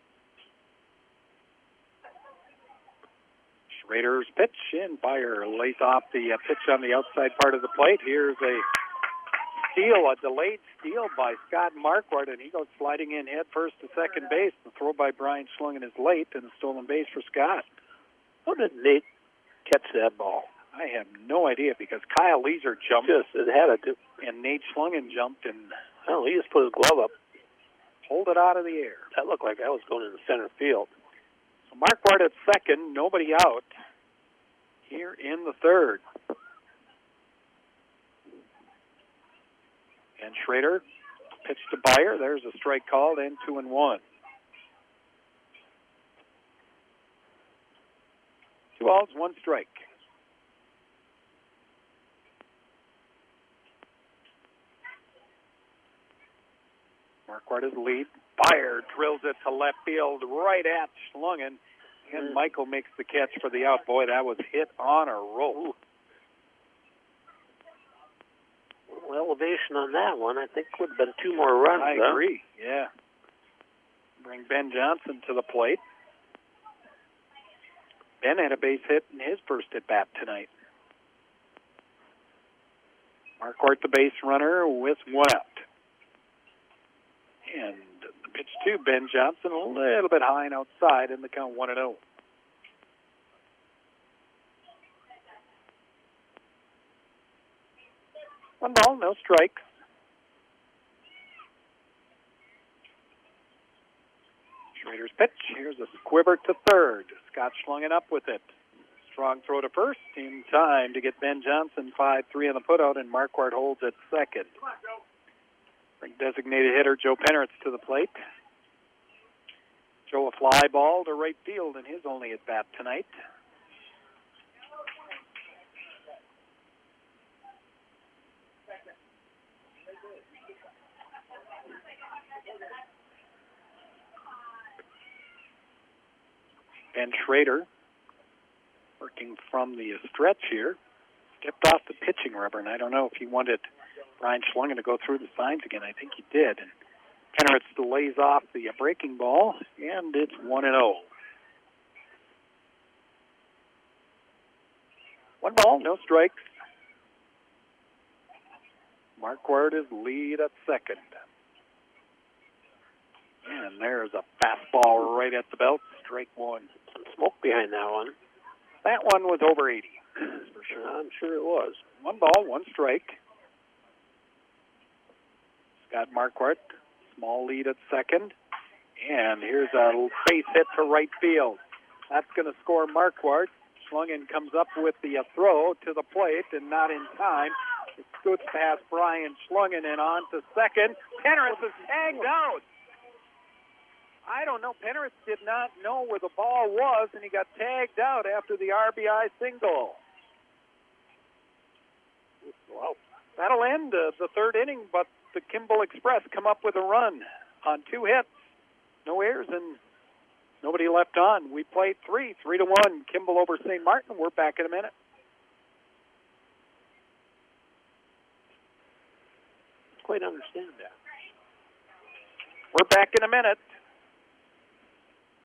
A: Schrader's pitch, and Beyer lays off the pitch on the outside part of the plate. Here's a steal, a delayed steal by Scott Marquardt, and he goes sliding in head first to second base. The throw by Brian Schlangen is late, and a stolen base for Scott.
B: How did Nate catch that ball?
A: I have no idea, because Kyle Leeser jumped.
B: It had to.
A: And Nate Schlangen jumped and
B: he just put his glove up.
A: Pulled it out of the air.
B: That looked like that was going in the center field.
A: So Marquardt at second, nobody out here in the third. And Schrader pitched to Beyer. There's a strike called, and 2-1. 2 balls, 1 strike. Marquardt is lead. Beyer drills it to left field, right at Schlangen, and Michael makes the catch for the out. Boy, that was hit on a roll.
B: Elevation on that one, I think would have been 2 more runs.
A: I agree, yeah. Bring Ben Johnson to the plate. Ben had a base hit in his first at-bat tonight. Marquardt the base runner with 1 out. And the pitch to Ben Johnson, a little bit high and outside, and the count 1-0. One ball, no strikes. Schrader's pitch. Here's a squibber to third. Scott Schlangen up with it. Strong throw to first in time to get Ben Johnson 5-3 on the putout, and Marquardt holds at second. Bring designated hitter Joe Penritz to the plate. Joe, a fly ball to right field in his only at bat tonight. Ben Schrader, working from the stretch here, stepped off the pitching rubber, and I don't know if he wanted Brian Schlungen to go through the signs again. I think he did. And Penritz lays off the breaking ball, and it's 1-0. 1 ball, no strikes. Marquardt is lead at second. And there's a fastball right at the belt. Strike one.
B: Some smoke behind that one.
A: That one was over 80, for sure.
B: I'm sure it was.
A: 1 ball, 1 strike. Scott Marquardt, small lead at second. And here's a base hit to right field. That's going to score Marquardt. Schlungen comes up with the throw to the plate, and not in time. It scoots past Brian Schlungen and on to second. Penritz is tagged out. I don't know. Penritz did not know where the ball was, and he got tagged out after the RBI single. Well, that'll end the third inning, but the Kimball Express come up with a run on 2 hits, no errors, and nobody left on. We played 3-1. Kimball over St. Martin. We're back in a minute.
B: Quite understand that.
A: We're back in a minute.